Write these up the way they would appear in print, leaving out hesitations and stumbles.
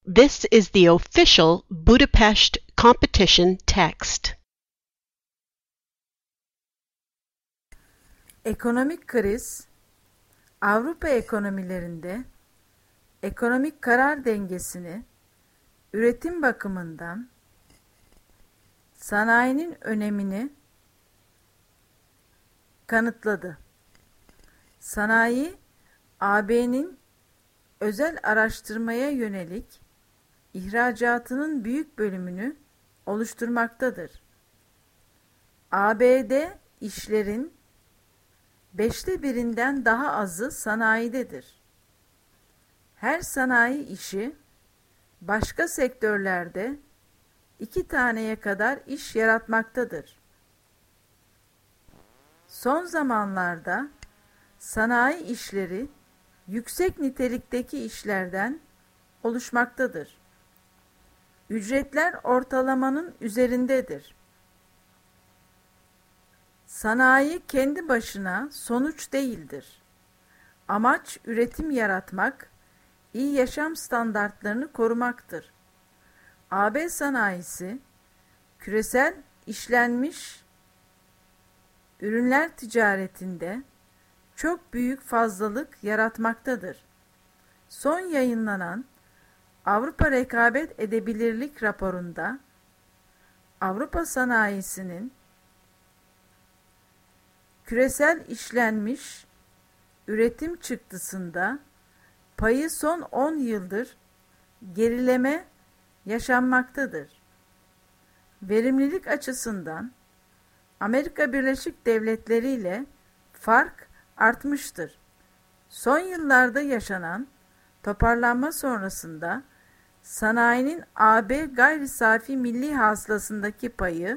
This is the official Budapest competition text. Ekonomik kriz, Avrupa ekonomilerinde ekonomik karar dengesini üretim bakımından sanayinin önemini kanıtladı. Sanayi, AB'nin özel araştırmaya yönelik ihracatının büyük bölümünü oluşturmaktadır. AB'de işlerin 1/5'inden daha azı sanayidedir. Her sanayi işi başka sektörlerde 2 taneye kadar iş yaratmaktadır. Son zamanlarda sanayi işleri yüksek nitelikteki işlerden oluşmaktadır. Ücretler ortalamanın üzerindedir. Sanayi kendi başına sonuç değildir. Amaç üretim yaratmak, iyi yaşam standartlarını korumaktır. AB sanayisi, küresel işlenmiş ürünler ticaretinde çok büyük fazlalık yaratmaktadır. Son yayınlanan Avrupa Rekabet Edebilirlik raporunda Avrupa sanayisinin küresel işlenmiş üretim çıktısında payı son 10 yıldır gerileme yaşanmaktadır. Verimlilik açısından Amerika Birleşik Devletleri ile fark artmıştır. Son yıllarda yaşanan toparlanma sonrasında sanayinin AB gayri safi milli hasılasındaki payı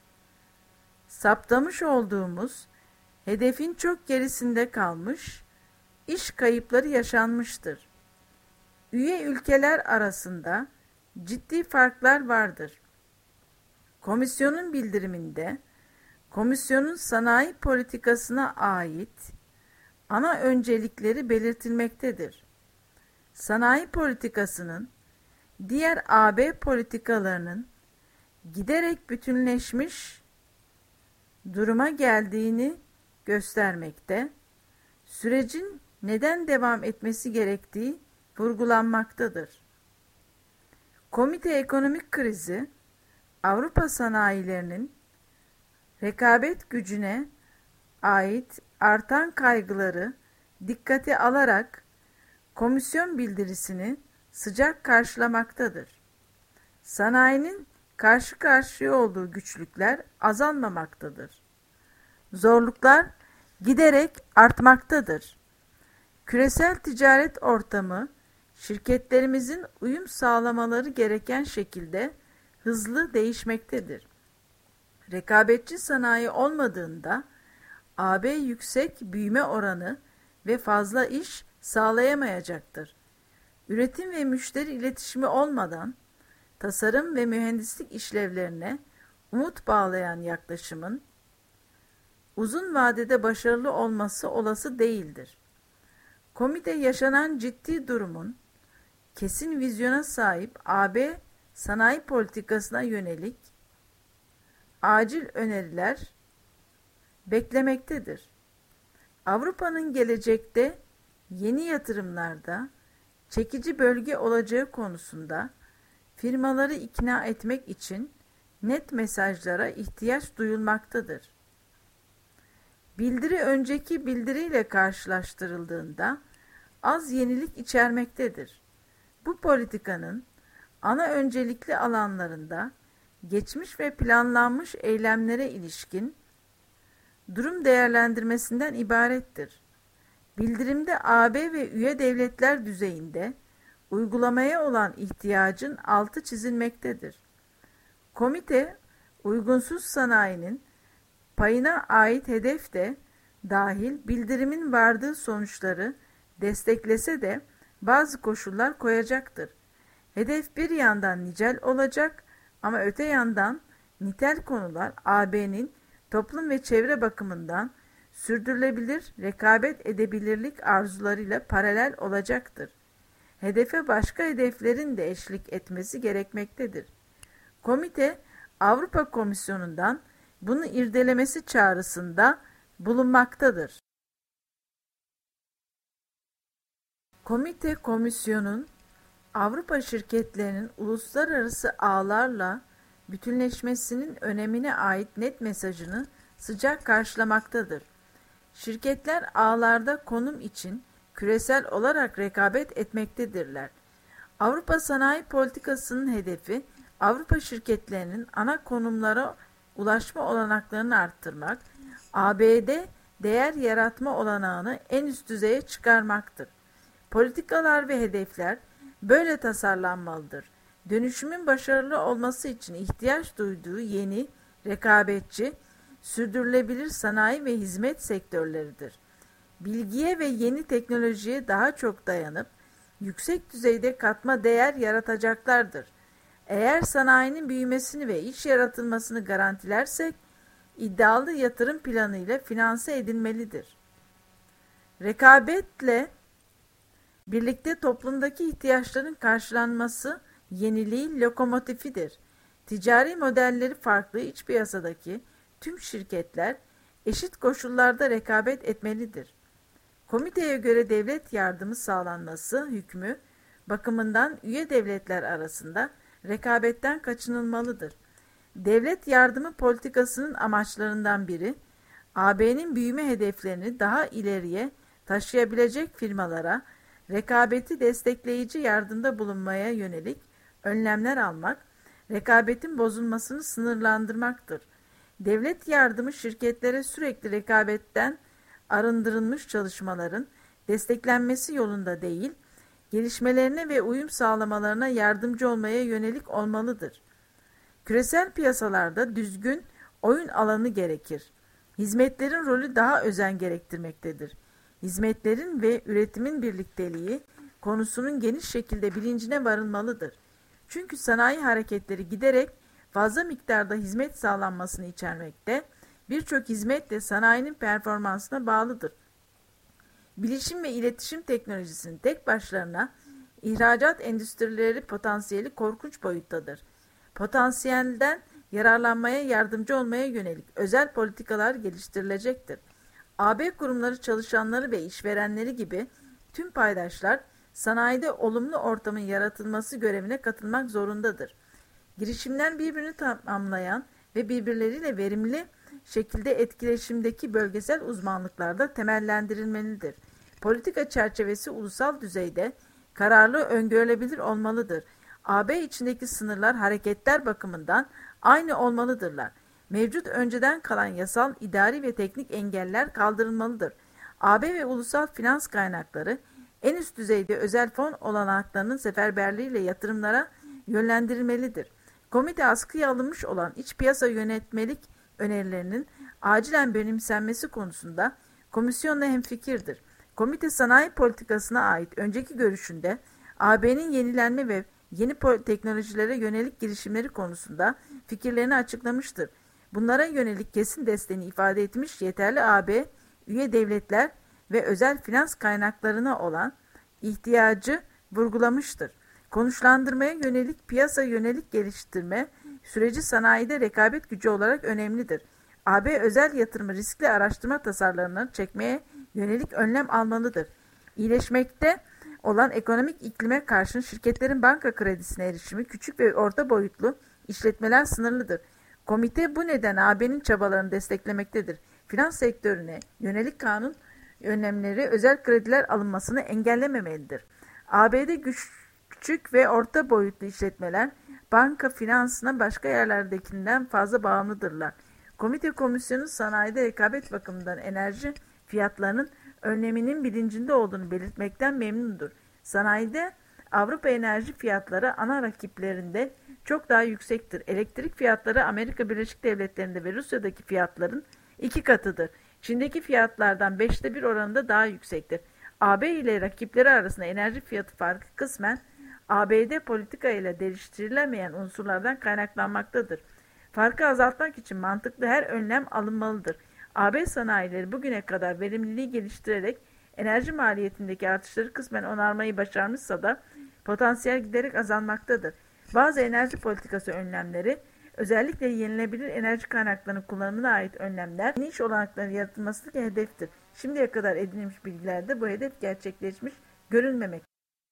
saptamış olduğumuz hedefin çok gerisinde kalmış, iş kayıpları yaşanmıştır. Üye ülkeler arasında ciddi farklar vardır. Komisyonun bildiriminde, komisyonun sanayi politikasına ait ana öncelikleri belirtilmektedir. Sanayi politikasının diğer AB politikalarının giderek bütünleşmiş duruma geldiğini göstermekte, sürecin neden devam etmesi gerektiği vurgulanmaktadır. Komite ekonomik krizi, Avrupa sanayilerinin rekabet gücüne ait artan kaygıları dikkate alarak komisyon bildirisini sıcak karşılamaktadır. Sanayinin karşı karşıya olduğu güçlükler azalmamaktadır. Zorluklar giderek artmaktadır. Küresel ticaret ortamı, şirketlerimizin uyum sağlamaları gereken şekilde hızlı değişmektedir. Rekabetçi sanayi olmadığında AB yüksek büyüme oranı ve fazla iş sağlayamayacaktır. Üretim ve müşteri iletişimi olmadan tasarım ve mühendislik işlevlerine umut bağlayan yaklaşımın uzun vadede başarılı olması olası değildir. Komite yaşanan ciddi durumun kesin vizyona sahip AB sanayi politikasına yönelik acil öneriler beklemektedir. Avrupa'nın gelecekte yeni yatırımlarda çekici bölge olacağı konusunda firmaları ikna etmek için net mesajlara ihtiyaç duyulmaktadır. Bildiri önceki bildiriyle karşılaştırıldığında az yenilik içermektedir. Bu politikanın ana öncelikli alanlarında geçmiş ve planlanmış eylemlere ilişkin durum değerlendirmesinden ibarettir. Bildirimde AB ve üye devletler düzeyinde uygulamaya olan ihtiyacın altı çizilmektedir. Komite, uygunsuz sanayinin payına ait hedef de dahil bildirimin vardığı sonuçları desteklese de bazı koşullar koyacaktır. Hedef bir yandan nicel olacak ama öte yandan nitel konular AB'nin toplum ve çevre bakımından sürdürülebilir rekabet edebilirlik arzularıyla paralel olacaktır. hedefe başka hedeflerin de eşlik etmesi gerekmektedir. Komite, Avrupa Komisyonu'ndan bunu irdelemesi çağrısında bulunmaktadır. Komite, komisyonun Avrupa şirketlerinin uluslararası ağlarla bütünleşmesinin önemine ait net mesajını sıcak karşılamaktadır. Şirketler ağlarda konum için küresel olarak rekabet etmektedirler. Avrupa sanayi politikasının hedefi, Avrupa şirketlerinin ana konumlara ulaşma olanaklarını arttırmak, ABD değer yaratma olanağını en üst düzeye çıkarmaktır. Politikalar ve hedefler böyle tasarlanmalıdır. Dönüşümün başarılı olması için ihtiyaç duyduğu yeni, rekabetçi, sürdürülebilir sanayi ve hizmet sektörleridir. Bilgiye ve yeni teknolojiye daha çok dayanıp, yüksek düzeyde katma değer yaratacaklardır. Eğer sanayinin büyümesini ve iş yaratılmasını garantilersek, iddialı yatırım planıyla finanse edilmelidir. Rekabetle birlikte toplumdaki ihtiyaçların karşılanması yeniliğin lokomotifidir. Ticari modelleri farklı iç piyasadaki tüm şirketler eşit koşullarda rekabet etmelidir. Komiteye göre devlet yardımı sağlanması hükmü bakımından üye devletler arasında rekabetten kaçınılmalıdır. Devlet yardımı politikasının amaçlarından biri, AB'nin büyüme hedeflerini daha ileriye taşıyabilecek firmalara rekabeti destekleyici yardımda bulunmaya yönelik önlemler almak, rekabetin bozulmasını sınırlandırmaktır. Devlet yardımı şirketlere sürekli rekabetten arındırılmış çalışmaların desteklenmesi yolunda değil, gelişmelerine ve uyum sağlamalarına yardımcı olmaya yönelik olmalıdır. Küresel piyasalarda düzgün oyun alanı gerekir. Hizmetlerin rolü daha özen gerektirmektedir. Hizmetlerin ve üretimin birlikteliği konusunun geniş şekilde bilincine varılmalıdır. Çünkü sanayi hareketleri giderek fazla miktarda hizmet sağlanmasını içermekte, birçok hizmet de sanayinin performansına bağlıdır. Bilişim ve iletişim teknolojisinin tek başlarına ihracat endüstrileri potansiyeli korkunç boyuttadır. Potansiyelden yararlanmaya yardımcı olmaya yönelik özel politikalar geliştirilecektir. AB kurumları çalışanları ve işverenleri gibi tüm paydaşlar sanayide olumlu ortamın yaratılması görevine katılmak zorundadır. Girişimler birbirini tamamlayan ve birbirleriyle verimli şekilde etkileşimdeki bölgesel uzmanlıklarda temellendirilmelidir. Politika çerçevesi ulusal düzeyde kararlı öngörülebilir olmalıdır. AB içindeki sınırlar hareketler bakımından aynı olmalıdırlar. Mevcut önceden kalan yasal, idari ve teknik engeller kaldırılmalıdır. AB ve ulusal finans kaynakları en üst düzeyde özel fon olanaklarının seferberliğiyle yatırımlara yönlendirilmelidir. Komite askıya alınmış olan iç piyasa yönetmelik önerilerinin acilen benimsenmesi konusunda komisyonla hemfikirdir. Komite sanayi politikasına ait önceki görüşünde AB'nin yenilenme ve yeni teknolojilere yönelik girişimleri konusunda fikirlerini açıklamıştır. Bunlara yönelik kesin desteğini ifade etmiş, yeterli AB, üye devletler ve özel finans kaynaklarına olan ihtiyacı vurgulamıştır. Konuşlandırmaya yönelik piyasa yönelik geliştirme süreci sanayide rekabet gücü olarak önemlidir. AB özel yatırımı riskli araştırma tasarlarını çekmeye yönelik önlem almalıdır. İyileşmekte olan ekonomik iklime karşın şirketlerin banka kredisine erişimi küçük ve orta boyutlu işletmeler sınırlıdır. Komite bu nedenle AB'nin çabalarını desteklemektedir. Finans sektörüne yönelik kanun önlemleri özel krediler alınmasını engellememelidir. AB'de küçük ve orta boyutlu işletmeler banka finansına başka yerlerdekinden fazla bağımlıdırlar. Komite komisyonu sanayide rekabet bakımından enerji fiyatlarının öneminin bilincinde olduğunu belirtmekten memnundur. Sanayide Avrupa enerji fiyatları ana rakiplerinde çok daha yüksektir. Elektrik fiyatları Amerika Birleşik Devletleri'nde ve Rusya'daki fiyatların 2 katıdır. Çin'deki fiyatlardan 5'te 1 oranında daha yüksektir. AB ile rakipleri arasında enerji fiyatı farkı kısmen ABD politika ile değiştirilemeyen unsurlardan kaynaklanmaktadır. Farkı azaltmak için mantıklı her önlem alınmalıdır. AB sanayileri bugüne kadar verimliliği geliştirerek enerji maliyetindeki artışları kısmen onarmayı başarmışsa da potansiyel giderek azalmaktadır. Bazı enerji politikası önlemleri, özellikle yenilenebilir enerji kaynaklarının kullanımına ait önlemler, yeni iş olanakları yaratılması hedeftir. Şimdiye kadar edinilmiş bilgilerde bu hedef gerçekleşmiş görünmemektedir.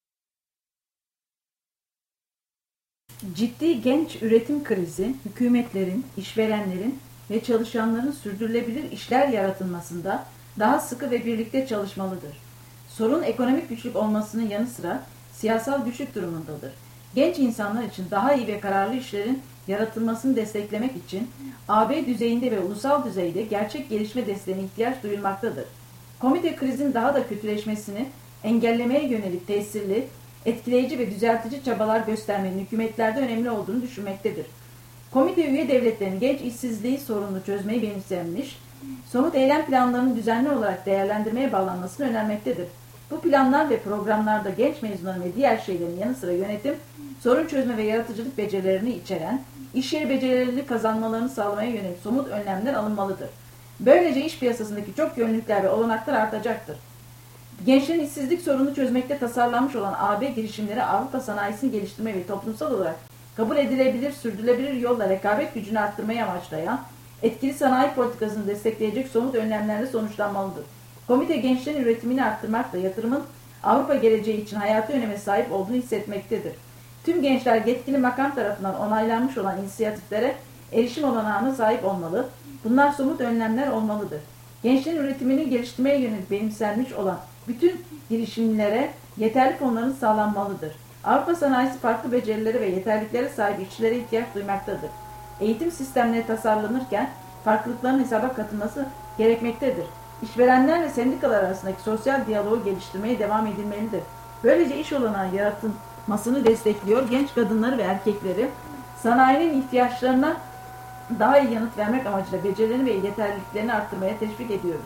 Ciddi genç üretim krizi, hükümetlerin, işverenlerin ve çalışanların sürdürülebilir işler yaratılmasında daha sıkı ve birlikte çalışmalıdır. Sorun ekonomik güçlük olmasının yanı sıra siyasal güçlük durumundadır. Genç insanlar için daha iyi ve kararlı işlerin yaratılmasını desteklemek için AB düzeyinde ve ulusal düzeyde gerçek gelişme desteğine ihtiyaç duyulmaktadır. Komite krizin daha da kötüleşmesini engellemeye yönelik tesirli, etkileyici ve düzeltici çabalar göstermenin hükümetlerde önemli olduğunu düşünmektedir. Komite üye devletlerin genç işsizliği sorununu çözmeyi benimsenmiş, somut eylem planlarının düzenli olarak değerlendirmeye bağlanmasını önermektedir. Bu planlar ve programlarda genç mezunların ve diğer şeylerin yanı sıra yönetim, sorun çözme ve yaratıcılık becerilerini içeren, iş yeri becerilerini kazanmalarını sağlamaya yönelik somut önlemler alınmalıdır. Böylece iş piyasasındaki çok yönlülükler ve olanaklar artacaktır. Gençlerin işsizlik sorununu çözmekte tasarlanmış olan AB girişimleri Avrupa sanayisini geliştirme ve toplumsal olarak kabul edilebilir, sürdürülebilir yolla rekabet gücünü arttırmayı amaçlayan etkili sanayi politikasını destekleyecek somut önlemlerle sonuçlanmalıdır. Komite gençlerin üretimini arttırmakla yatırımın Avrupa geleceği için hayati öneme sahip olduğunu hissetmektedir. Tüm gençler yetkili makam tarafından onaylanmış olan inisiyatiflere erişim olanağına sahip olmalı. Bunlar somut önlemler olmalıdır. Gençlerin üretimini geliştirmeye yönelik benimsenmiş olan bütün girişimlere yeterli fonların sağlanmalıdır. Avrupa sanayisi farklı becerilere ve yeterliliklere sahip işçilere ihtiyaç duymaktadır. Eğitim sistemleri tasarlanırken farklılıkların hesaba katılması gerekmektedir. İşverenler ve sendikalar arasındaki sosyal diyaloğu geliştirmeye devam edilmelidir. Böylece iş olanağı yaratılmasını destekliyor, genç kadınları ve erkekleri sanayinin ihtiyaçlarına daha iyi yanıt vermek amacıyla becerilerini ve yeterliliklerini arttırmaya teşvik ediyoruz.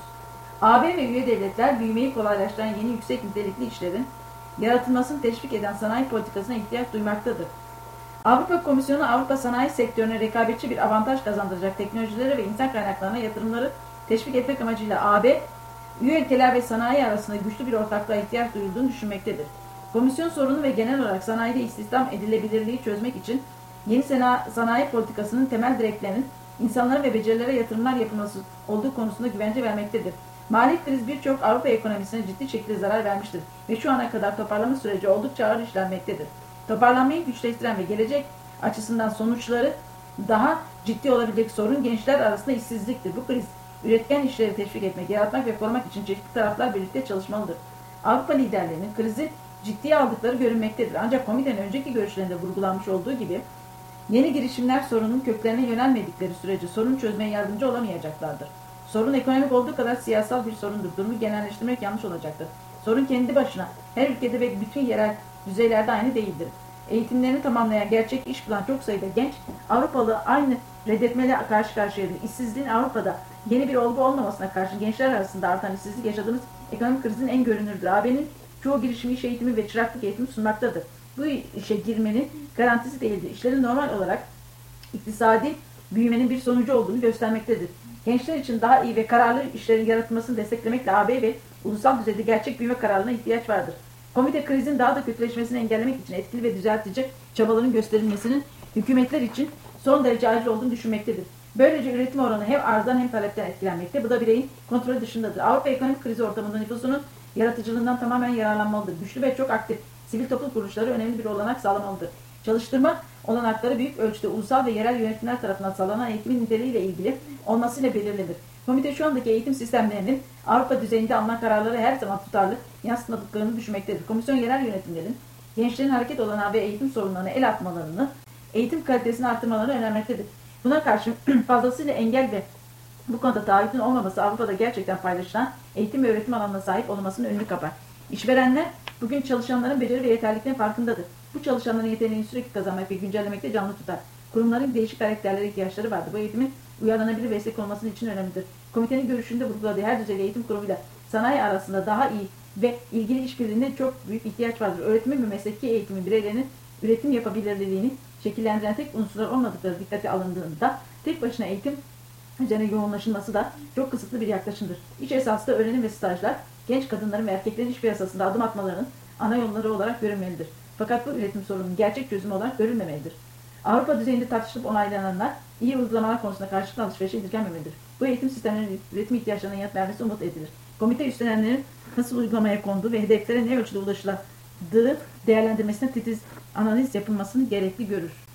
AB ve üye devletler büyümeyi kolaylaştıran yeni yüksek nitelikli işlerin yaratılmasını teşvik eden sanayi politikasına ihtiyaç duymaktadır. Avrupa Komisyonu Avrupa sanayi sektörüne rekabetçi bir avantaj kazandıracak teknolojilere ve insan kaynaklarına yatırımları teşvik etmek amacıyla AB, üye ülkeler ve sanayi arasında güçlü bir ortaklığa ihtiyaç duyulduğunu düşünmektedir. Komisyon sorunu ve genel olarak sanayide istihdam edilebilirliği çözmek için yeni sanayi politikasının temel direklerinin insanlara ve becerilere yatırımlar yapılması olduğu konusunda güvence vermektedir. Mali kriz birçok Avrupa ekonomisine ciddi şekilde zarar vermiştir ve şu ana kadar toparlama süreci oldukça ağır işlenmektedir. Toparlanmayı güçleştiren ve gelecek açısından sonuçları daha ciddi olabilecek sorun gençler arasında işsizliktir. Bu kriz üretken işleri teşvik etmek, yaratmak ve korumak için çeşitli taraflar birlikte çalışmalıdır. Avrupa liderlerinin krizi ciddiye aldıkları görünmektedir. Ancak komitenin önceki görüşlerinde vurgulanmış olduğu gibi yeni girişimler sorunun köklerine yönelmedikleri sürece sorun çözmeye yardımcı olamayacaklardır. Sorun ekonomik olduğu kadar siyasal bir sorundur. Durumu genelleştirmek yanlış olacaktır. Sorun kendi başına her ülkede ve bütün yerel düzeylerde aynı değildir. Eğitimlerini tamamlayan, gerçek iş bulan çok sayıda genç Avrupalı aynı reddetmeyle karşı karşıyadır. İşsizliğin Avrupa'da yeni bir olgu olmamasına karşın gençler arasında artan işsizlik yaşadığımız ekonomik krizin en görünürdür. AB'nin çoğu girişimi iş eğitimi ve çıraklık eğitimi sunmaktadır. Bu işe girmenin garantisi değildir. İşlerin normal olarak iktisadi büyümenin bir sonucu olduğunu göstermektedir. Gençler için daha iyi ve kararlı işlerin yaratılmasını desteklemekle AB ve ulusal düzeyde gerçek büyüme kararlılığına ihtiyaç vardır. Komite krizin daha da kötüleşmesini engellemek için etkili ve düzeltici çabaların gösterilmesinin hükümetler için son derece acil olduğunu düşünmektedir. Böylece üretim oranı hem arzdan hem talepten etkilenmekte. Bu da bireyin kontrolü dışındadır. Avrupa ekonomik krizi ortamında nüfusunun yaratıcılığından tamamen yararlanmalıdır. Güçlü ve çok aktif sivil toplum kuruluşları önemli bir olanak sağlamalıdır. Çalıştırma olanakları büyük ölçüde ulusal ve yerel yönetimler tarafından sağlanan eğitimin niteliğiyle ilgili olmasıyla belirlenir. Komite şu andaki eğitim sistemlerinin Avrupa düzeyinde alınan kararları her zaman tutarlı yansıtmadıklarını düşünmektedir. Komisyon yerel yönetimlerin gençlerin hareket olanağı ve eğitim sorunlarına el atmalarını, eğitim kalitesini arttırmalarını önermektedir. Buna karşın fazlasıyla engel ve bu konuda taahhütün olmaması Avrupa'da gerçekten paylaşılan eğitim ve öğretim alanına sahip olmasının önünü kapar. İşverenler bugün çalışanların beceri ve yeterliliklerinin farkındadır. Bu çalışanların yeteneğini sürekli kazanmak ve güncellemekte canlı tutar. Kurumların değişik karakterlere ihtiyaçları vardır. Bu eğitimin uyarlanabilir ve esnek olması için önemlidir. Komitenin görüşünde vurguladığı her düzeyde eğitim kurumuyla sanayi arasında daha iyi ve ilgili işbirliğine çok büyük ihtiyaç vardır. Öğretimin ve mesleki eğitimin bireylerinin üretim yapabilirliğini şekillendiren tek unsurlar olmadıkları dikkate alındığında tek başına eğitim üzerine yoğunlaşılması da çok kısıtlı bir yaklaşımdır. İş esaslı öğrenim ve stajlar genç kadınların ve erkeklerin iş piyasasında adım atmalarının ana yolları olarak görünmelidir. Fakat bu üretim sorununun gerçek çözümü olarak görülmemelidir. Avrupa düzeyinde tartışılıp onaylananlar iyi uygulamalar konusunda karşılıklı alışverişe indirgenmemelidir. Bu eğitim sistemlerinin üretim ihtiyaçlarına yanıt vermesi umut edilir. Komite üstlenenlerin nasıl uygulamaya konduğu ve hedeflere ne ölçüde ulaşıladığı değerlendirmesine titiz analiz yapılmasını gerekli görür.